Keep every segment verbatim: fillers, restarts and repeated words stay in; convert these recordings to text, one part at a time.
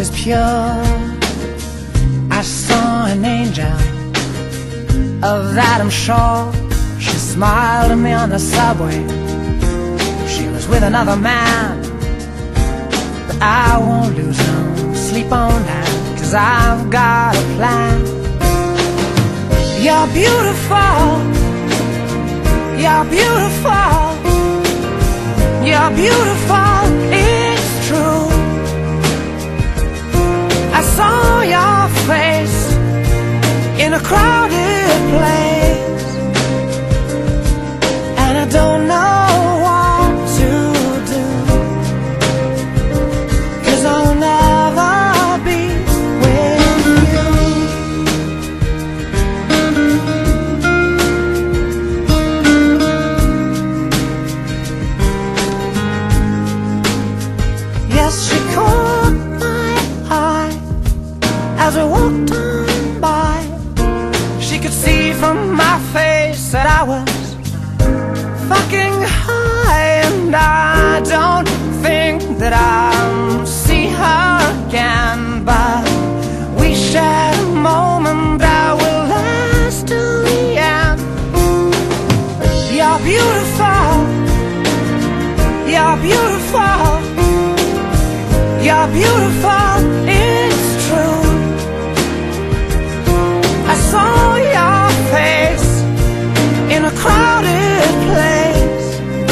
is pure. I saw an angel, of that I'm sure. She smiled at me on the subway. She was with another man, but I won't lose no sleep on that, 'cause I've got a plan. You're beautiful, you're beautiful, you're beautiful, it's true. I saw your face in a crowded place, and I don't know what to do, 'cause I'll never be with you. Yes, she caught my eye as we walked on by. She could see from my face that I was fucking high, and I don't think that I'll see her again, but we shared a moment that will last till the end. You're beautiful, you're beautiful, you're beautiful, it's true. I saw your face in a crowded place,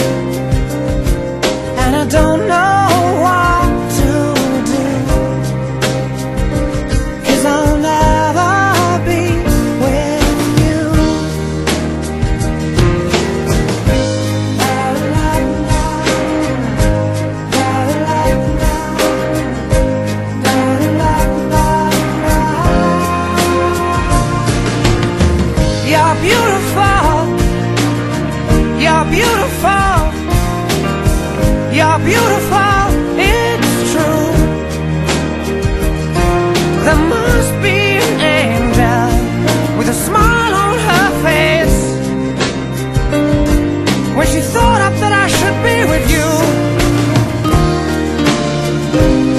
and I don't know what to do, 'cause I'll never be with you. You're beautiful, you're beautiful, you're beautiful, it's true. There must be an angel with a smile on her face when she thought up that I should be with you.